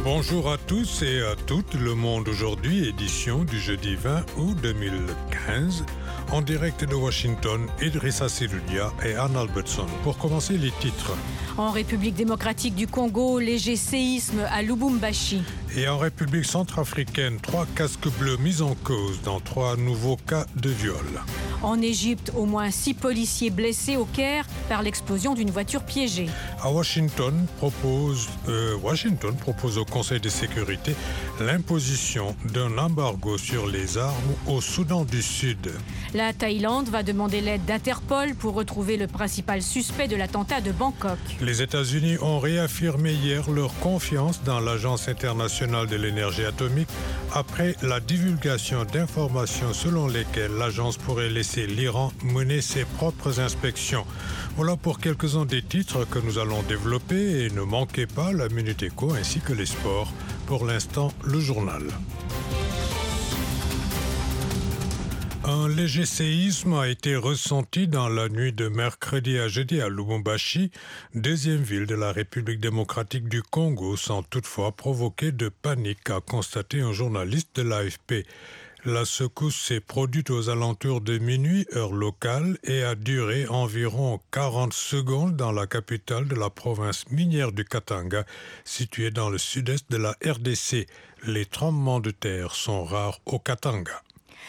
Bonjour à tous et à toutes, Le Monde aujourd'hui, édition du jeudi 20 août 2015. En direct de Washington, Idrissa Seloudia et Anne Albertson. Pour commencer, les titres. En République démocratique du Congo, léger séisme à Lubumbashi. Et en République centrafricaine, 3 casques bleus mis en cause dans 3 nouveaux cas de viol. En Égypte, au moins 6 policiers blessés au Caire par l'explosion d'une voiture piégée. À Washington propose au Conseil de sécurité l'imposition d'un embargo sur les armes au Soudan du Sud. La Thaïlande va demander l'aide d'Interpol pour retrouver le principal suspect de l'attentat de Bangkok. Les États-Unis ont réaffirmé hier leur confiance dans l'Agence internationale de l'énergie atomique après la divulgation d'informations selon lesquelles l'agence pourrait laisser l'Iran mener ses propres inspections. Voilà pour quelques-uns des titres que nous allons développer et ne manquez pas la Minute Éco ainsi que les sports. Pour l'instant, le journal. Un léger séisme a été ressenti dans la nuit de mercredi à jeudi à Lubumbashi, deuxième ville de la République démocratique du Congo, sans toutefois provoquer de panique, a constaté un journaliste de l'AFP. La secousse s'est produite aux alentours de minuit, heure locale, et a duré environ 40 secondes dans la capitale de la province minière du Katanga, située dans le sud-est de la RDC. Les tremblements de terre sont rares au Katanga.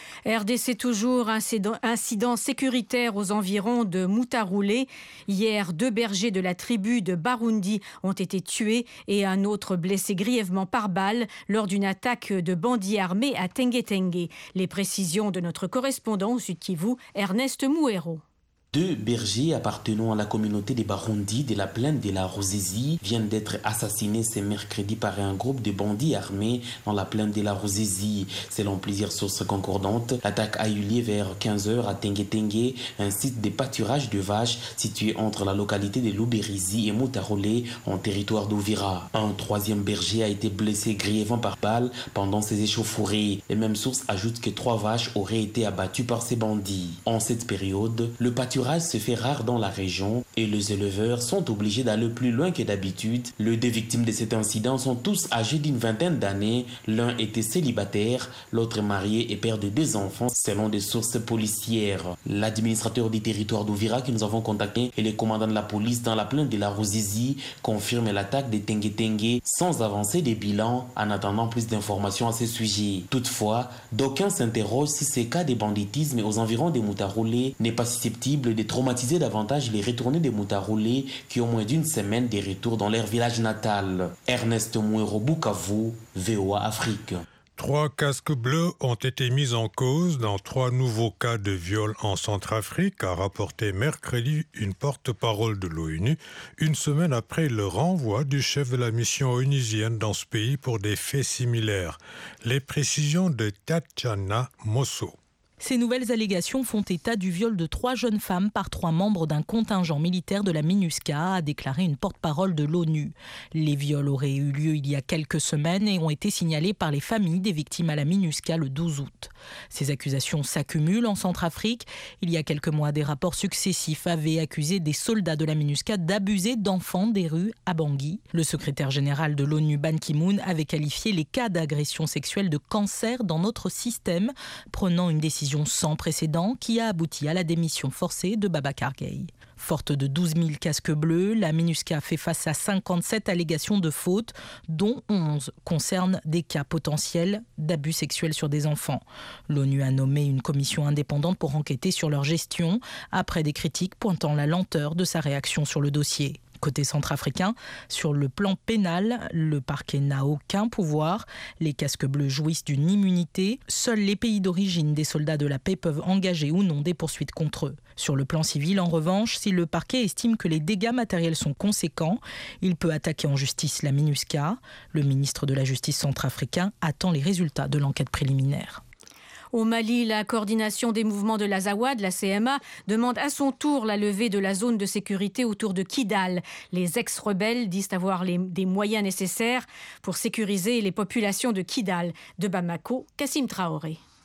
RDC toujours, incident sécuritaire aux environs de Moutaroulé. Hier, 2 bergers de la tribu de Barundi ont été tués et un autre blessé grièvement par balle lors d'une attaque de bandits armés à Tengue-Tengue. Les précisions de notre correspondant au Sud Kivu, Ernest Mouero. 2 bergers appartenant à la communauté des Barundi de la plaine de la Ruzizi viennent d'être assassinés ce mercredi par un groupe de bandits armés dans la plaine de la Ruzizi. Selon plusieurs sources concordantes, l'attaque a eu lieu vers 15h à Tengue-Tengue, un site de pâturage de vaches situé entre la localité de Luberizi et Moutaroulé en territoire d'Ouvira. Un 3e berger a été blessé grièvement par balle pendant ces échauffourées. Les mêmes sources ajoutent que 3 vaches auraient été abattues par ces bandits. En cette période, le pâturage se fait rare dans la région et les éleveurs sont obligés d'aller plus loin que d'habitude. Les 2 victimes de cet incident sont tous âgés d'une vingtaine d'années. L'un était célibataire, l'autre marié et père de 2 enfants, selon des sources policières. L'administrateur du territoire d'Ouvira que nous avons contacté et le commandant de la police dans la plaine de la Ruzizi confirment l'attaque de Tengue-Tengue sans avancer des bilans en attendant plus d'informations à ce sujet. Toutefois, d'aucuns s'interrogent si ce cas de banditisme aux environs de Moutaroulé n'est pas susceptible de traumatiser davantage les retournés des Moutaroulé qui ont moins d'une semaine de retour dans leur village natal. Ernest Mouero, Bukavu, VOA Afrique. 3 casques bleus ont été mis en cause dans 3 nouveaux cas de viol en Centrafrique, a rapporté mercredi une porte-parole de l'ONU, une semaine après le renvoi du chef de la mission onusienne dans ce pays pour des faits similaires. Les précisions de Tatiana Mosso. Ces nouvelles allégations font état du viol de 3 jeunes femmes par 3 membres d'un contingent militaire de la MINUSCA, a déclaré une porte-parole de l'ONU. Les viols auraient eu lieu il y a quelques semaines et ont été signalés par les familles des victimes à la MINUSCA le 12 août. Ces accusations s'accumulent en Centrafrique. Il y a quelques mois, des rapports successifs avaient accusé des soldats de la MINUSCA d'abuser d'enfants des rues à Bangui. Le secrétaire général de l'ONU, Ban Ki-moon, avait qualifié les cas d'agression sexuelle de cancer dans notre système, prenant une décision sans précédent qui a abouti à la démission forcée de Babacar Gaye. Forte de 12 000 casques bleus, la MINUSCA fait face à 57 allégations de fautes, dont 11 concernent des cas potentiels d'abus sexuels sur des enfants. L'ONU a nommé une commission indépendante pour enquêter sur leur gestion, après des critiques pointant la lenteur de sa réaction sur le dossier. Côté centrafricain, sur le plan pénal, le parquet n'a aucun pouvoir. Les casques bleus jouissent d'une immunité. Seuls les pays d'origine des soldats de la paix peuvent engager ou non des poursuites contre eux. Sur le plan civil, en revanche, si le parquet estime que les dégâts matériels sont conséquents, il peut attaquer en justice la MINUSCA. Le ministre de la Justice centrafricain attend les résultats de l'enquête préliminaire. Au Mali, la coordination des mouvements de l'Azawad, la CMA, demande à son tour la levée de la zone de sécurité autour de Kidal. Les ex-rebelles disent avoir des moyens nécessaires pour sécuriser les populations de Kidal. De Bamako, Kassim Traoré.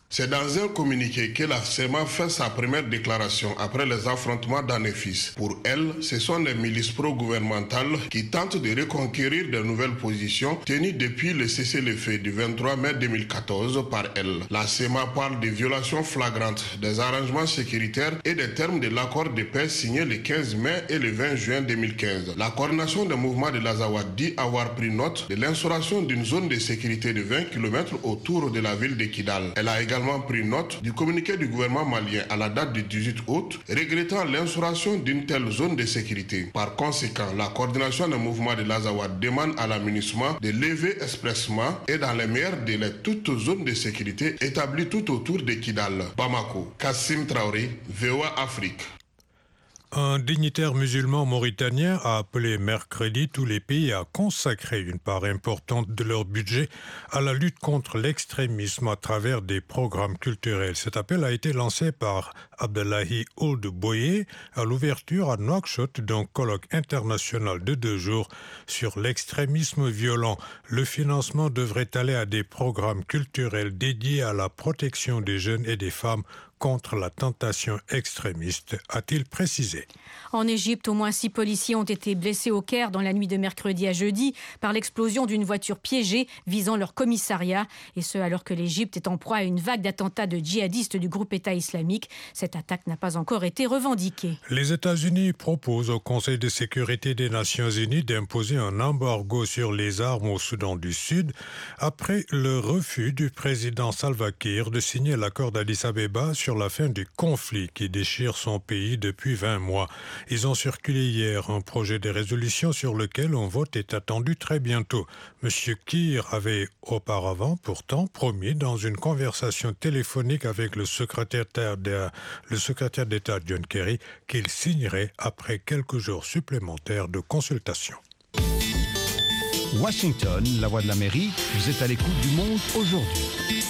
C'est dans un communiqué que la SEMA fait sa première déclaration après les affrontements d'Anefis. Pour elle, ce sont les milices pro-gouvernementales qui tentent de reconquérir de nouvelles positions tenues depuis le cessez-le-feu du 23 mai 2014 par elle. La SEMA parle de violations flagrantes des arrangements sécuritaires et des termes de l'accord de paix signé le 15 mai et le 20 juin 2015. La coordination des mouvements de l'Azawad dit avoir pris note de l'instauration d'une zone de sécurité de 20 km autour de la ville de Kidal. Elle a également pris note du communiqué du gouvernement malien à la date du 18 août, regrettant l'instauration d'une telle zone de sécurité. Par conséquent, la coordination des mouvements de l'Azawad demande à la MINUSMA de lever expressément et dans les meilleurs délais toute zone de sécurité établie tout autour de Kidal. Bamako, Kassim Traoré, VOA Afrique. Un dignitaire musulman mauritanien a appelé mercredi tous les pays à consacrer une part importante de leur budget à la lutte contre l'extrémisme à travers des programmes culturels. Cet appel a été lancé par Abdullahi Ould Boye à l'ouverture à Nouakchott d'un colloque international de 2 jours sur l'extrémisme violent. Le financement devrait aller à des programmes culturels dédiés à la protection des jeunes et des femmes contre la tentation extrémiste, a-t-il précisé. En Égypte, au moins 6 policiers ont été blessés au Caire dans la nuit de mercredi à jeudi par l'explosion d'une voiture piégée visant leur commissariat. Et ce, alors que l'Égypte est en proie à une vague d'attentats de djihadistes du groupe État islamique. Cette attaque n'a pas encore été revendiquée. Les États-Unis proposent au Conseil de sécurité des Nations Unies d'imposer un embargo sur les armes au Soudan du Sud après le refus du président Salva Kiir de signer l'accord d'Addis Abeba sur la fin du conflit qui déchire son pays depuis 20 mois. Ils ont circulé hier un projet de résolution sur lequel un vote est attendu très bientôt. M. Kiir avait auparavant pourtant promis dans une conversation téléphonique avec le secrétaire d'État John Kerry qu'il signerait après quelques jours supplémentaires de consultation. Washington, la voix de l'Amérique, vous êtes à l'écoute du monde aujourd'hui.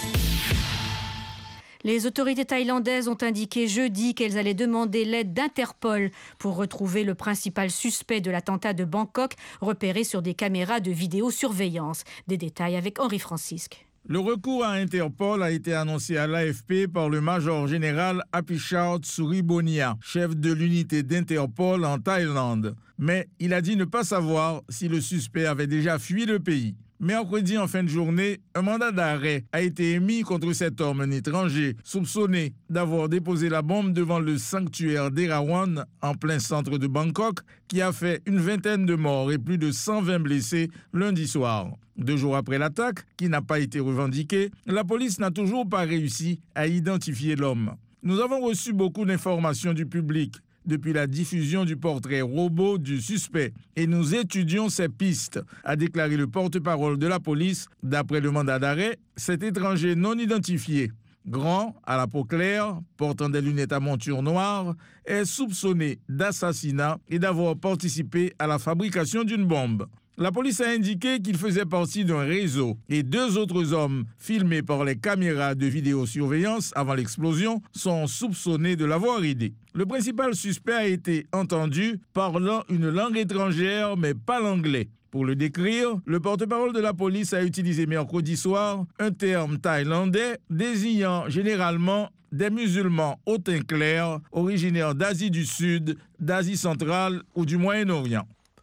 Les autorités thaïlandaises ont indiqué jeudi qu'elles allaient demander l'aide d'Interpol pour retrouver le principal suspect de l'attentat de Bangkok, repéré sur des caméras de vidéosurveillance. Des détails avec Henri Francisque. Le recours à Interpol a été annoncé à l'AFP par le major général Apichat Suribonia, chef de l'unité d'Interpol en Thaïlande. Mais il a dit ne pas savoir si le suspect avait déjà fui le pays. Mercredi, en fin de journée, un mandat d'arrêt a été émis contre cet homme, un étranger, soupçonné d'avoir déposé la bombe devant le sanctuaire d'Erawan, en plein centre de Bangkok, qui a fait une vingtaine de morts et plus de 120 blessés lundi soir. 2 jours après l'attaque, qui n'a pas été revendiquée, la police n'a toujours pas réussi à identifier l'homme. Nous avons reçu beaucoup d'informations du public depuis la diffusion du portrait robot du suspect et nous étudions ces pistes, a déclaré le porte-parole de la police. D'après le mandat d'arrêt, cet étranger non identifié, grand, à la peau claire, portant des lunettes à monture noire, est soupçonné d'assassinat et d'avoir participé à la fabrication d'une bombe. La police a indiqué qu'il faisait partie d'un réseau et 2 autres hommes filmés par les caméras de vidéosurveillance avant l'explosion sont soupçonnés de l'avoir aidé. Le principal suspect a été entendu parlant une langue étrangère mais pas l'anglais. Pour le décrire, le porte-parole de la police a utilisé mercredi soir un terme thaïlandais désignant généralement des musulmans au teint clair, originaires d'Asie du Sud, d'Asie centrale ou du Moyen-Orient.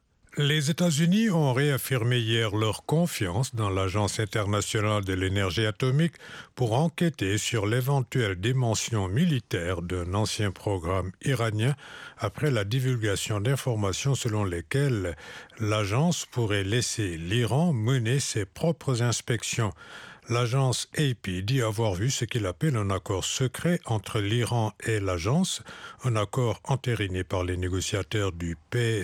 Les États-Unis ont réaffirmé hier leur confiance dans l'Agence internationale de l'énergie atomique pour enquêter sur l'éventuelle dimension militaire d'un ancien programme iranien après la divulgation d'informations selon lesquelles l'agence pourrait laisser l'Iran mener ses propres inspections. L'agence AP dit avoir vu ce qu'il appelle un accord secret entre l'Iran et l'agence, un accord entériné par les négociateurs du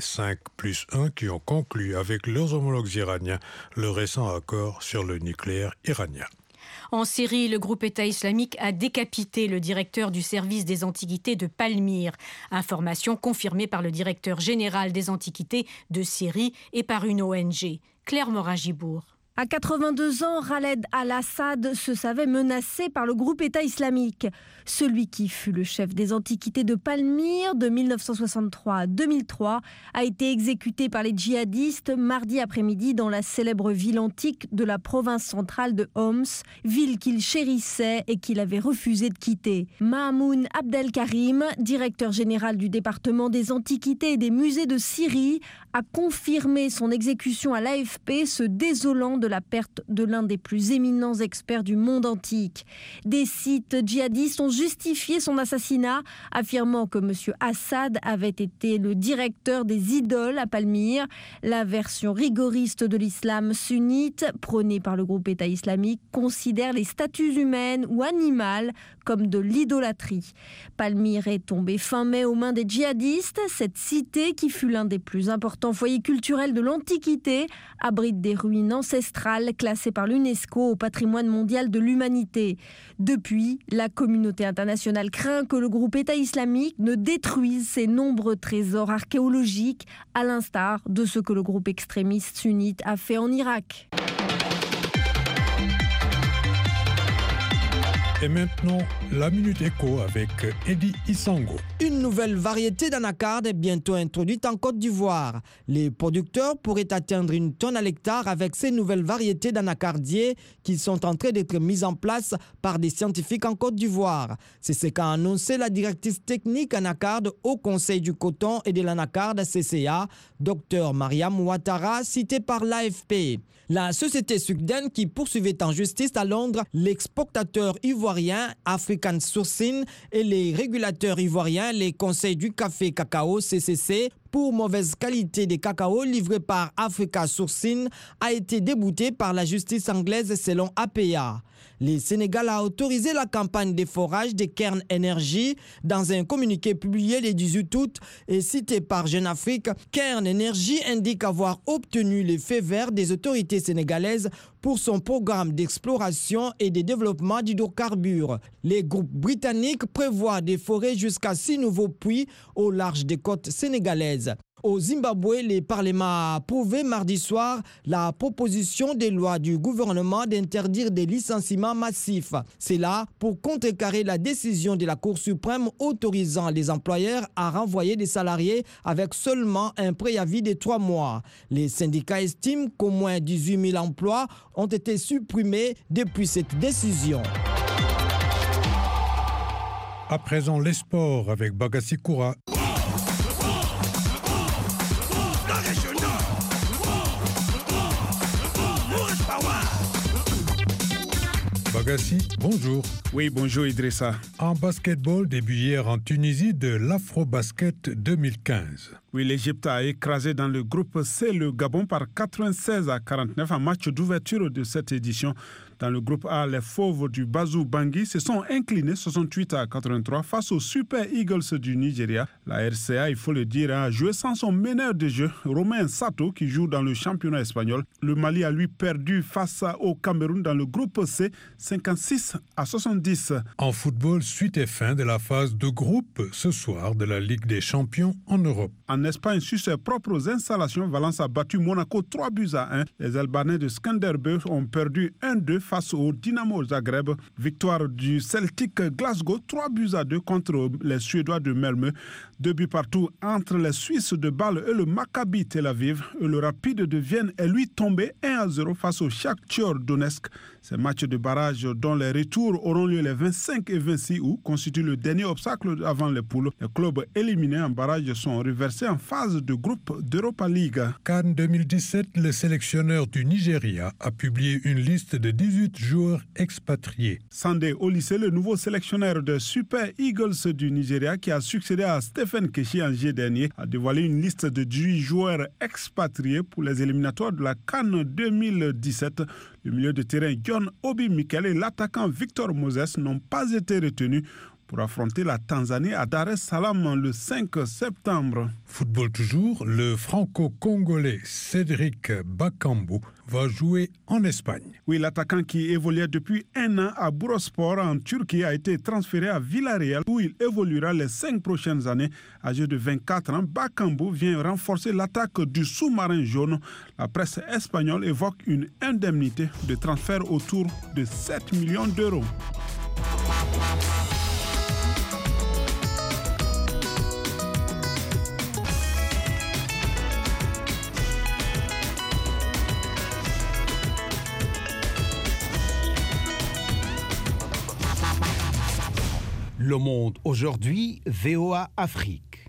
P5+1 qui ont conclu avec leurs homologues iraniens le récent accord sur le nucléaire iranien. En Syrie, le groupe État islamique a décapité le directeur du service des antiquités de Palmyre. Information confirmée par le directeur général des antiquités de Syrie et par une ONG. Claire Morin-Gibourg. À 82 ans, Khaled al-Assad se savait menacé par le groupe État islamique. Celui qui fut le chef des antiquités de Palmyre de 1963 à 2003 a été exécuté par les djihadistes mardi après-midi dans la célèbre ville antique de la province centrale de Homs, ville qu'il chérissait et qu'il avait refusé de quitter. Mahmoud Abdelkarim, directeur général du département des antiquités et des musées de Syrie, a confirmé son exécution à l'AFP, se désolant de la perte de l'un des plus éminents experts du monde antique. Des sites djihadistes ont justifié son assassinat, affirmant que M. Assad avait été le directeur des idoles à Palmyre. La version rigoriste de l'islam sunnite, prônée par le groupe État islamique, considère les statues humaines ou animales comme de l'idolâtrie. Palmyre est tombée fin mai aux mains des djihadistes. Cette cité, qui fut l'un des plus importants foyers culturels de l'Antiquité, abrite des ruines ancestrales classées par l'UNESCO au patrimoine mondial de l'humanité. Depuis, la communauté internationale craint que le groupe État islamique ne détruise ses nombreux trésors archéologiques, à l'instar de ce que le groupe extrémiste sunnite a fait en Irak. Et maintenant, la Minute Éco avec Eddie Isango. Une nouvelle variété d'anacarde est bientôt introduite en Côte d'Ivoire. Les producteurs pourraient atteindre une tonne à l'hectare avec ces nouvelles variétés d'anacardiers qui sont en train d'être mises en place par des scientifiques en Côte d'Ivoire. C'est ce qu'a annoncé la directrice technique anacarde au Conseil du coton et de l'anacarde CCA, Dr Mariam Ouattara, citée par l'AFP. La société Sugden, qui poursuivait en justice à Londres l'exportateur ivoirien African Sourcing et les régulateurs ivoiriens, les conseils du café cacao CCC, pour mauvaise qualité des cacao livrés par Africa Sourcing, a été débouté par la justice anglaise selon APA. Le Sénégal a autorisé la campagne de forage de Cairn Energy. Dans un communiqué publié le 18 août et cité par Jeune Afrique, Cairn Energy indique avoir obtenu le feu vert des autorités sénégalaises pour son programme d'exploration et de développement d'hydrocarbures. Les groupes britanniques prévoient de forer jusqu'à 6 nouveaux puits au large des côtes sénégalaises. Au Zimbabwe, le Parlement a approuvé mardi soir la proposition de loi du gouvernement d'interdire des licenciements massifs. C'est là pour contrecarrer la décision de la Cour suprême autorisant les employeurs à renvoyer des salariés avec seulement un préavis de 3 mois. Les syndicats estiment qu'au moins 18 000 emplois ont été supprimés depuis cette décision. À présent, les sports avec Bagassi Koura. Bagassi, bonjour. Oui, bonjour Idrissa. En basketball, début hier en Tunisie de l'Afro-Basket 2015. Oui, l'Égypte a écrasé dans le groupe C le Gabon par 96-49 en match d'ouverture de cette édition. Dans le groupe A, les Fauves du Bazou Bangui se sont inclinés 68-83 face aux Super Eagles du Nigeria. La RCA, il faut le dire, a joué sans son meneur de jeu, Romain Sato, qui joue dans le championnat espagnol. Le Mali a lui perdu face au Cameroun dans le groupe C, 56-70. En football, suite et fin de la phase de groupe ce soir de la Ligue des champions en Europe. En Espagne, sur ses propres installations, Valence a battu Monaco 3-1. Les Albanais de Skanderbeug ont perdu 1-2 face au Dynamo Zagreb. Victoire du Celtic Glasgow 3-2 contre les Suédois de Malmö. 2 buts partout entre les Suisses de Bâle et le Maccabi Tel Aviv. Et le Rapide de Vienne est lui tombé 1-0 face au Shakhtar Donetsk. Ces matchs de barrage dont les retours auront lieu les 25 et 26 août constituent le dernier obstacle avant les poules. Les clubs éliminés en barrage sont reversés en phase de groupe d'Europa League. Cannes 2017, le sélectionneur du Nigeria a publié une liste de 18 joueurs expatriés. Sandé Olise, le nouveau sélectionneur de Super Eagles du Nigeria qui a succédé à Stephen Keshi en juillet dernier, a dévoilé une liste de 18 joueurs expatriés pour les éliminatoires de la Cannes 2017. Le milieu de terrain John Obi Mikel et l'attaquant Victor Moses n'ont pas été retenus. pour affronter la Tanzanie à Dar es Salaam le 5 septembre. Football toujours, le franco-congolais Cédric Bakambu va jouer en Espagne. Oui, l'attaquant qui évoluait depuis un an à Bursaspor en Turquie a été transféré à Villarreal où il évoluera les 5 prochaines années. Âgé de 24 ans, Bakambu vient renforcer l'attaque du sous-marin jaune. La presse espagnole évoque une indemnité de transfert autour de 7 millions d'euros. Le Monde aujourd'hui, VOA Afrique.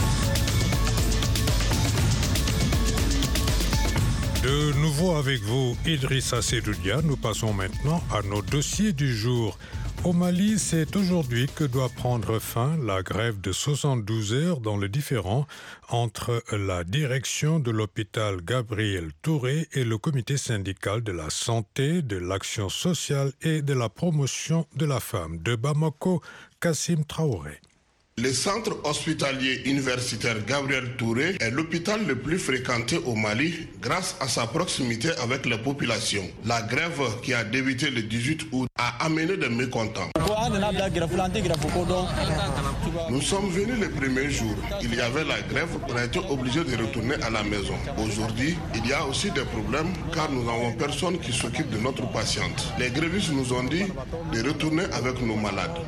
De nouveau avec vous, Idrissa Sedoudia. Nous passons maintenant à nos dossiers du jour. Au Mali, c'est aujourd'hui que doit prendre fin la grève de 72 heures dans le différend entre la direction de l'hôpital Gabriel Touré et le comité syndical de la santé, de l'action sociale et de la promotion de la femme de Bamako, Kassim Traoré. Le centre hospitalier universitaire Gabriel Touré est l'hôpital le plus fréquenté au Mali grâce à sa proximité avec les populations. La grève qui a débuté le 18 août a amené des mécontents. Nous sommes venus le premier jour. Il y avait la grève, on a été obligé de retourner à la maison. Aujourd'hui, il y a aussi des problèmes car nous n'avons personne qui s'occupe de notre patiente. Les grévistes nous ont dit de retourner avec nos malades.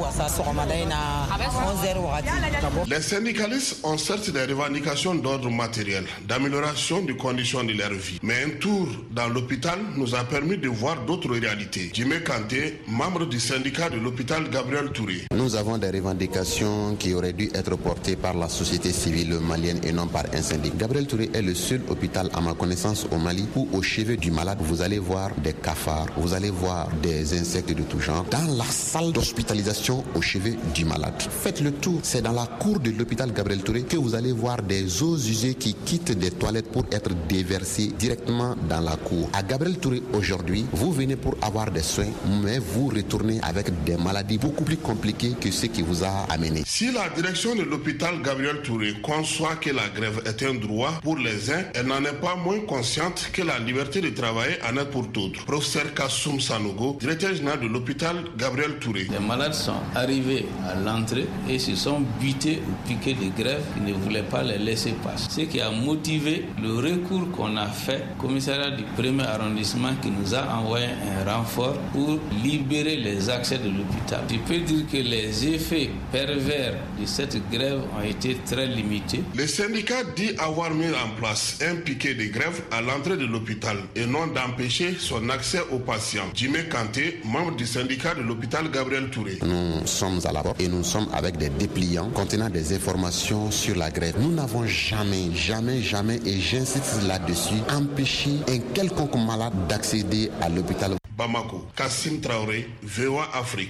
Les syndicalistes ont certes des revendications d'ordre matériel, d'amélioration des conditions de leur vie. Mais un tour dans l'hôpital nous a permis de voir d'autres réalités. Jimé Kanté, membre du syndicat de l'hôpital Gabriel Touré. Nous avons des revendications qui auraient dû être portées par la société civile malienne et non par un syndicat. Gabriel Touré est le seul hôpital, à ma connaissance, au Mali où au chevet du malade, vous allez voir des cafards, vous allez voir des insectes de tout genre. Dans la salle d'hospitalisation au chevet du malade. Faites le tour. C'est dans la cour de l'hôpital Gabriel Touré que vous allez voir des eaux usées qui quittent des toilettes pour être déversées directement dans la cour. À Gabriel Touré aujourd'hui, vous venez pour avoir des soins, mais vous retournez avec des maladies beaucoup plus compliquées que ce qui vous a amené. Si la direction de l'hôpital Gabriel Touré conçoit que la grève est un droit pour les uns, elle n'en est pas moins consciente que la liberté de travailler en est pour d'autres. Professeur Kassoum Sanogo, directeur général de l'hôpital Gabriel Touré. Les malades sont arrivés à l'entrée et se sont butés ou piqués de grève qui ne voulaient pas les laisser passer. Ce qui a motivé le recours qu'on a fait au commissariat du 1er arrondissement qui nous a envoyé un renfort pour libérer les accès de l'hôpital. Je peux dire que les effets pervers de cette grève ont été très limités. Le syndicat dit avoir mis en place un piquet de grève à l'entrée de l'hôpital et non d'empêcher son accès aux patients. Jimé Kanté, membre du syndicat de l'hôpital Gabriel Touré. Nous sommes à la porte et nous sommes avec des dépliants contenant des informations sur la grève. Nous n'avons jamais, et j'insiste là-dessus, empêché un quelconque malade d'accéder à l'hôpital. Bamako, Kassim Traoré, VOA Afrique.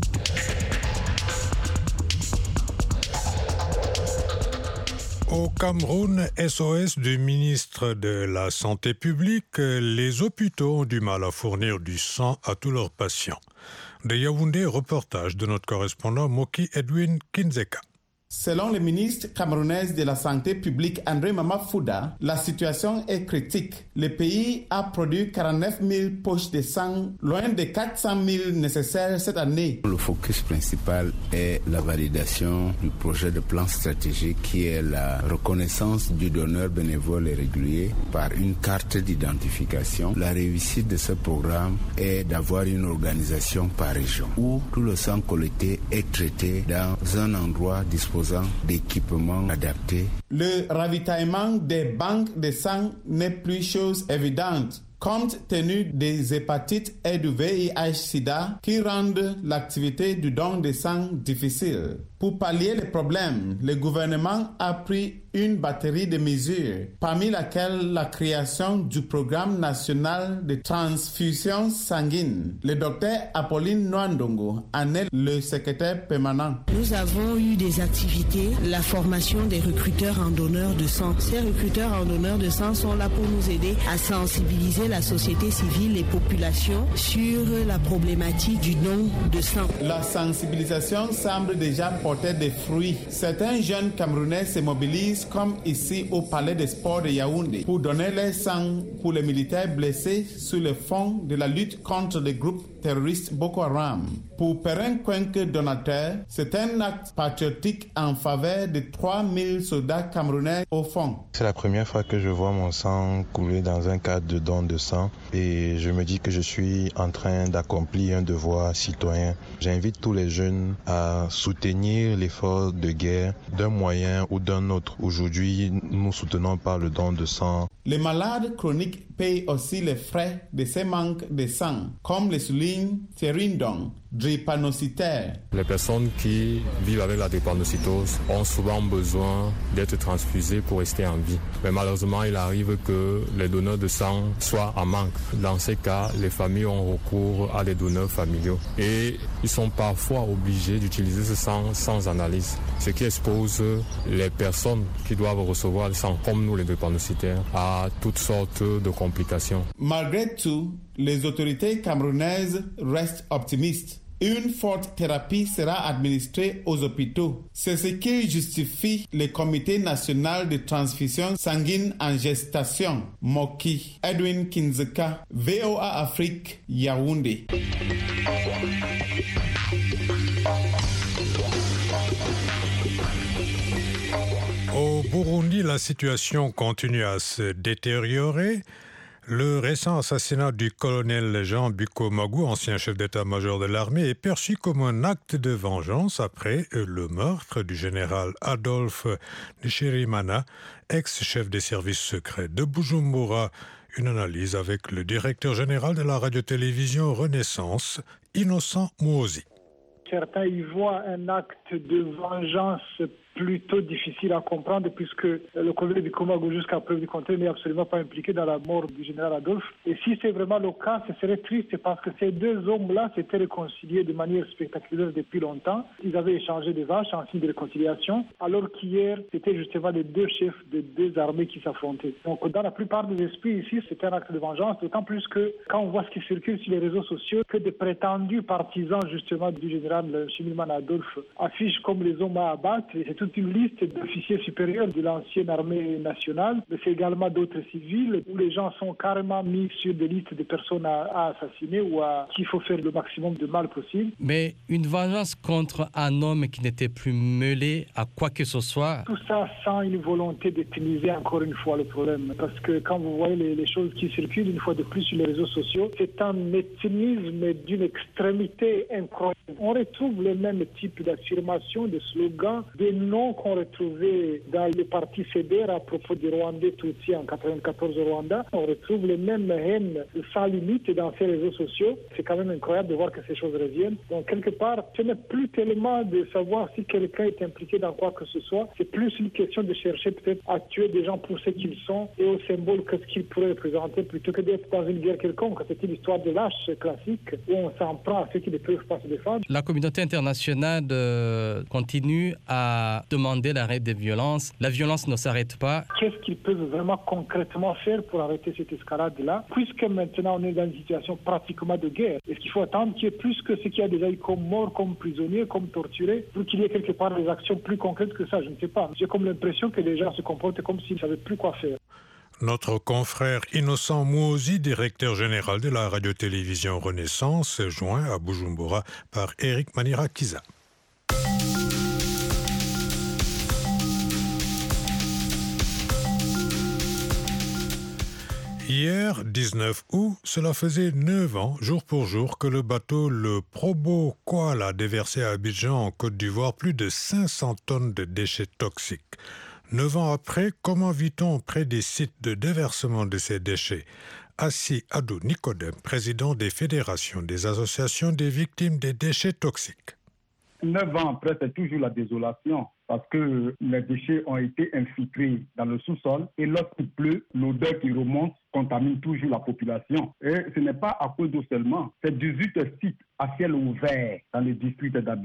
Au Cameroun, SOS du ministre de la Santé publique, les hôpitaux ont du mal à fournir du sang à tous leurs patients. De Yaoundé, reportage de notre correspondant Moki Edwin Kinzeka. Selon le ministre camerounais de la Santé publique André Mamafouda, la situation est critique. Le pays a produit 49 000 poches de sang, loin des 400 000 nécessaires cette année. Le focus principal est la validation du projet de plan stratégique qui est la reconnaissance du donneur bénévole et régulier par une carte d'identification. La réussite de ce programme est d'avoir une organisation par région où tout le sang collecté est traité dans un endroit disposant d'équipements adaptés. Le ravitaillement des banques de sang n'est plus chose évidente, compte tenu des hépatites et du VIH-Sida qui rendent l'activité du don de sang difficile. Pour pallier les problèmes, le gouvernement a pris une batterie de mesures, parmi lesquelles la création du programme national de transfusion sanguine. Le docteur Apolline Nwandongo en est le secrétaire permanent. Nous avons eu des activités, la formation des recruteurs en donneurs de sang. Ces recruteurs en donneurs de sang sont là pour nous aider à sensibiliser sensibiliser la société civile, les populations sur la problématique du don de sang. La sensibilisation semble déjà porter des fruits. Certains jeunes Camerounais se mobilisent comme ici au Palais des Sports de Yaoundé pour donner leur sang pour les militaires blessés sur le fond de la lutte contre les groupes terroristes Boko Haram. Pour Perrin Kwenke Donateur, c'est un acte patriotique en faveur de 3000 soldats camerounais au fond. C'est la première fois que je vois mon sang couler dans un cadre de don de sang et je me dis que je suis en train d'accomplir un devoir citoyen. J'invite tous les jeunes à soutenir l'effort de guerre d'un moyen ou d'un autre. Aujourd'hui, nous soutenons par le don de sang. Les malades chroniques payent aussi les frais de ces manques de sang, comme le souligne Thierry Ndong, drépanocytaire. Les personnes qui vivent avec la drépanocytose ont souvent besoin d'être transfusées pour rester en vie. Mais malheureusement, il arrive que les donneurs de sang soient en manque. Dans ces cas, les familles ont recours à des donneurs familiaux et ils sont parfois obligés d'utiliser ce sang sans analyse, ce qui expose les personnes qui doivent recevoir le sang, comme nous les drépanocytaires, à toutes sortes de complications. Malgré tout, les autorités camerounaises restent optimistes. Une forte thérapie sera administrée aux hôpitaux. C'est ce qui justifie le Comité national de transfusion sanguine en gestation, MOKI. Edwin Kinzeka, VOA Afrique, Yaoundé. Au Burundi, la situation continue à se détériorer. Le récent assassinat du colonel Jean Bukomagu, ancien chef d'état-major de l'armée, est perçu comme un acte de vengeance après le meurtre du général Adolphe Nishirimana, ex-chef des services secrets de Bujumbura. Une analyse avec le directeur général de la radio-télévision Renaissance, Innocent Mouozi. Certains y voient un acte de vengeance plutôt difficile à comprendre puisque le colonel Bukomagu, jusqu'à preuve du contraire, n'est absolument pas impliqué dans la mort du général Adolphe. Et si c'est vraiment le cas, ce serait triste parce que ces deux hommes-là s'étaient réconciliés de manière spectaculaire depuis longtemps. Ils avaient échangé des vaches en signe de réconciliation, alors qu'hier, c'était justement les deux chefs de deux armées qui s'affrontaient. Donc dans la plupart des esprits ici, c'était un acte de vengeance, d'autant plus que quand on voit ce qui circule sur les réseaux sociaux, que des prétendus partisans justement du général Nshimirimana Adolphe affichent comme les hommes à abattre. Et c'est toute une liste d'officiers supérieurs de l'ancienne armée nationale, mais c'est également d'autres civils où les gens sont carrément mis sur des listes de personnes à assassiner ou à qui il faut faire le maximum de mal possible. Mais une vengeance contre un homme qui n'était plus mêlé à quoi que ce soit. Tout ça sans une volonté d'éterniser encore une fois le problème. Parce que quand vous voyez les choses qui circulent une fois de plus sur les réseaux sociaux, c'est un éternisme d'une extrémité incroyable. On retrouve le même type d'affirmation, de slogans, des noms qu'on retrouvait dans le parti CDR à propos des Rwandais Tutsis en 1994 au Rwanda. On retrouve les mêmes haines sans limite dans ces réseaux sociaux. C'est quand même incroyable de voir que ces choses reviennent. Donc quelque part, ce n'est plus tellement de savoir si quelqu'un est impliqué dans quoi que ce soit. C'est plus une question de chercher peut-être à tuer des gens pour ce qu'ils sont et au symbole que ce qu'ils pourraient représenter plutôt que d'être dans une guerre quelconque. C'est une histoire de lâche classique où on s'en prend à ceux qui ne peuvent pas se défendre. La communauté internationale continue à demander l'arrêt des violences. La violence ne s'arrête pas. Qu'est-ce qu'ils peuvent vraiment concrètement faire pour arrêter cette escalade-là, puisque maintenant on est dans une situation pratiquement de guerre? Est-ce qu'il faut attendre qu'il y ait plus que ce qu'il y a déjà eu comme morts, comme prisonniers, comme torturés, pour qu'il y ait quelque part des actions plus concrètes que ça? Je ne sais pas. J'ai comme l'impression que les gens se comportent comme s'ils ne savaient plus quoi faire. Notre confrère Innocent Mouozi, directeur général de la radio-télévision Renaissance, joint à Bujumbura par Eric Manirakiza. Hier, 19 août, cela faisait 9 ans, jour pour jour, que le bateau le Probo Koala déversait à Abidjan, en Côte d'Ivoire, plus de 500 tonnes de déchets toxiques. 9 ans après, comment vit-on près des sites de déversement de ces déchets? Assi Adou Nicodème, président des fédérations des associations des victimes des déchets toxiques. 9 ans après, c'est toujours la désolation parce que les déchets ont été infiltrés dans le sous-sol et lorsqu'il pleut, l'odeur qui remonte contamine toujours la population. Et ce n'est pas à cause d'eau seulement, c'est 18 sites à ciel ouvert dans le district d'Abidjan.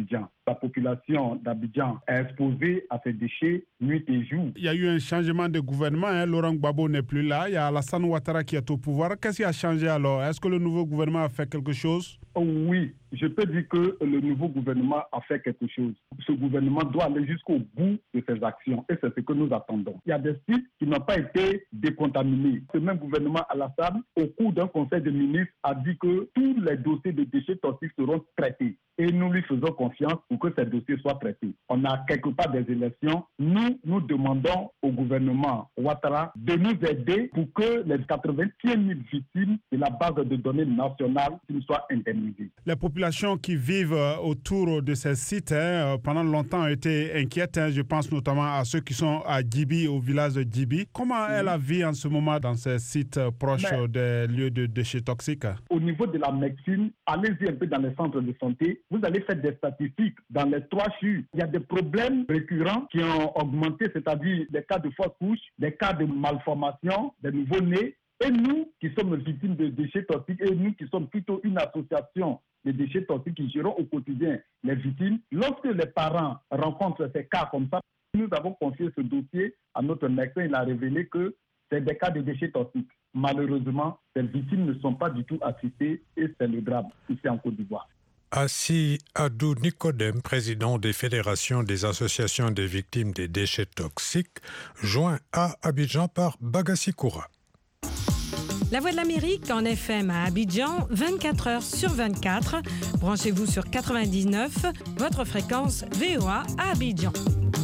la population d'Abidjan est exposée à ces déchets nuit et jour. Il y a eu un changement de gouvernement, Laurent Gbagbo n'est plus là, il y a Alassane Ouattara qui est au pouvoir. Qu'est-ce qui a changé alors? Est-ce que le nouveau gouvernement a fait quelque chose? Oui, je peux dire que le nouveau gouvernement a fait quelque chose. Ce gouvernement doit aller jusqu'au bout de ses actions et c'est ce que nous attendons. Il y a des sites qui n'ont pas été décontaminés. Ce même gouvernement Alassane, au cours d'un conseil de ministres, a dit que tous les dossiers de déchets toxiques seront traités. Et nous lui faisons confiance pour que ces dossiers soient traités. On a quelque part des élections. Nous demandons au gouvernement Ouattara de nous aider pour que les 80 000 victimes de la base de données nationale soient indemnisées. Les populations qui vivent autour de ces sites pendant longtemps ont été inquiètes. Je pense notamment à ceux qui sont à Djibi, au village de Djibi. Comment est la vie en ce moment dans ces sites proches des lieux de déchets toxiques? Au niveau de la médecine, allez-y un peu dans les centres de santé. Vous allez faire des statistiques dans les 3 CHU. Il y a des problèmes récurrents qui ont augmenté, c'est-à-dire des cas de fausse couche, des cas de malformation, des nouveau-nés. Et nous qui sommes victimes de déchets toxiques, et nous qui sommes plutôt une association de déchets toxiques qui gérons au quotidien les victimes, lorsque les parents rencontrent ces cas comme ça, nous avons confié ce dossier à notre médecin. Il a révélé que c'est des cas de déchets toxiques. Malheureusement, ces victimes ne sont pas du tout assistées et c'est le drame ici en Côte d'Ivoire. Assi Adou Nicodème, président des fédérations des associations des victimes des déchets toxiques, joint à Abidjan par Bagassi Koura. La Voix de l'Amérique en FM à Abidjan, 24 heures sur 24. Branchez-vous sur 99, votre fréquence VOA à Abidjan.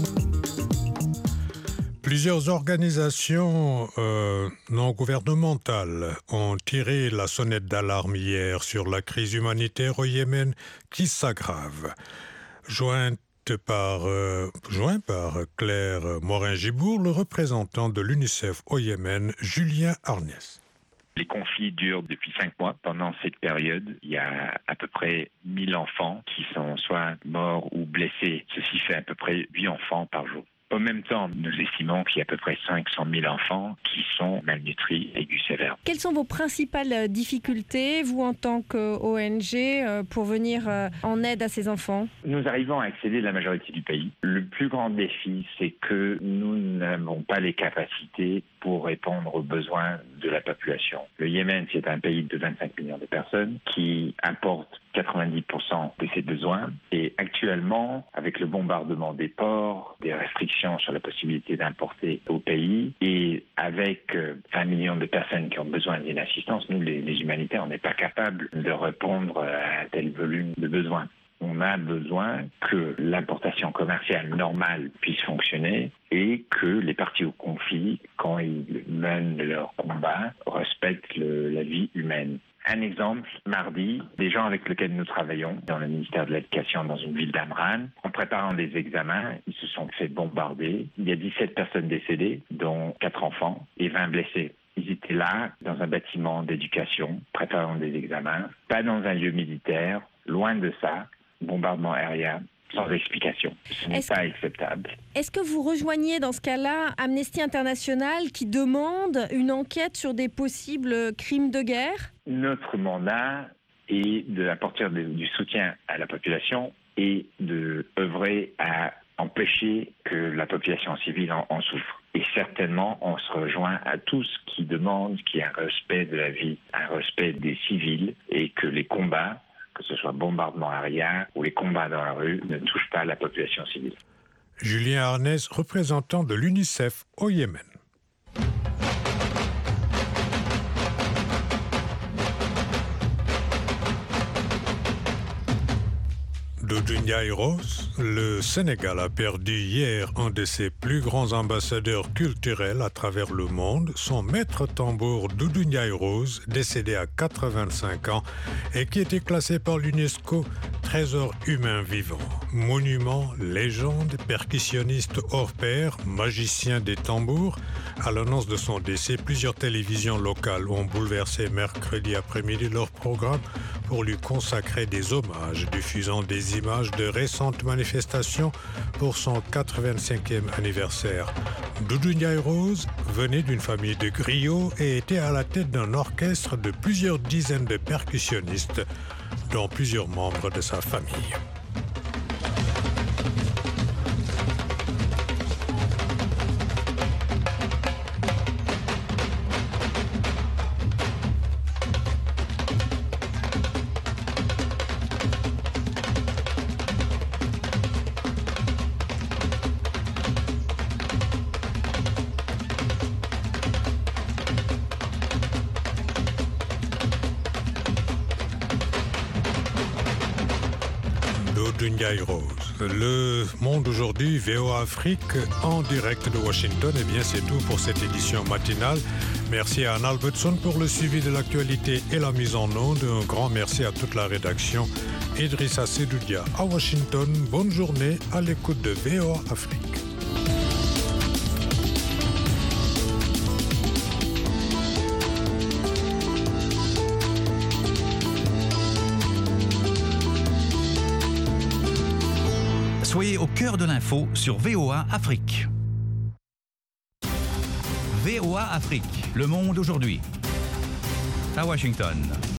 Plusieurs organisations non gouvernementales ont tiré la sonnette d'alarme hier sur la crise humanitaire au Yémen qui s'aggrave. Joint par Claire Morin-Gibour, le représentant de l'UNICEF au Yémen, Julien Arnès. Les conflits durent depuis 5 mois. Pendant cette période, il y a à peu près 1000 enfants qui sont soit morts ou blessés. Ceci fait à peu près 8 enfants par jour. Au même temps, nous estimons qu'il y a à peu près 500 000 enfants qui sont malnutris aigus sévères. Quelles sont vos principales difficultés, vous en tant qu'ONG, pour venir en aide à ces enfants? Nous arrivons à accéder à la majorité du pays. Le plus grand défi, c'est que nous n'avons pas les capacités pour répondre aux besoins de la population. Le Yémen, c'est un pays de 25 millions de personnes qui importe 90% de ses besoins. Et actuellement, avec le bombardement des ports, des restrictions sur la possibilité d'importer au pays, et avec 20 millions de personnes qui ont besoin d'une assistance, nous, les humanitaires, on n'est pas capables de répondre à un tel volume de besoins. On a besoin que l'importation commerciale normale puisse fonctionner et que les parties au conflit, quand ils mènent leur combat, respectent la vie humaine. Un exemple, mardi, des gens avec lesquels nous travaillons dans le ministère de l'Éducation dans une ville d'Amran, en préparant des examens, ils se sont fait bombarder. Il y a 17 personnes décédées, dont 4 enfants et 20 blessés. Ils étaient là, dans un bâtiment d'éducation, préparant des examens, pas dans un lieu militaire, loin de ça, bombardement aérien, sans explication. Ce n'est pas acceptable. Est-ce que vous rejoignez dans ce cas-là Amnesty International qui demande une enquête sur des possibles crimes de guerre? Notre mandat est d'apporter du soutien à la population et d'œuvrer à empêcher que la population civile en souffre. Et certainement, on se rejoint à tous qui demandent qu'il y ait un respect de la vie, un respect des civils et que les combats, que ce soit bombardement aérien ou les combats dans la rue, ne touchent pas la population civile. Julien Arnès, représentant de l'UNICEF au Yémen. Doudou Ndiaye Rose, le Sénégal a perdu hier un de ses plus grands ambassadeurs culturels à travers le monde, son maître tambour Doudou Ndiaye Rose, décédé à 85 ans et qui était classé par l'UNESCO trésor humain vivant. Monument, légende, percussionniste hors pair, magicien des tambours. À l'annonce de son décès, plusieurs télévisions locales ont bouleversé mercredi après-midi leur programme pour lui consacrer des hommages, diffusant des images de récentes manifestations pour son 85e anniversaire. Doudou Ndiaye Rose venait d'une famille de griots et était à la tête d'un orchestre de plusieurs dizaines de percussionnistes, dont plusieurs membres de sa famille. Abdouniaï Rose. Le Monde aujourd'hui, VOA Afrique, en direct de Washington. Eh bien, c'est tout pour cette édition matinale. Merci à Anne Albertson pour le suivi de l'actualité et la mise en onde. Un grand merci à toute la rédaction. Idrissa Sedoudia à Washington. Bonne journée à l'écoute de VOA Afrique. Soyez au cœur de l'info sur VOA Afrique. VOA Afrique, le monde aujourd'hui. À Washington.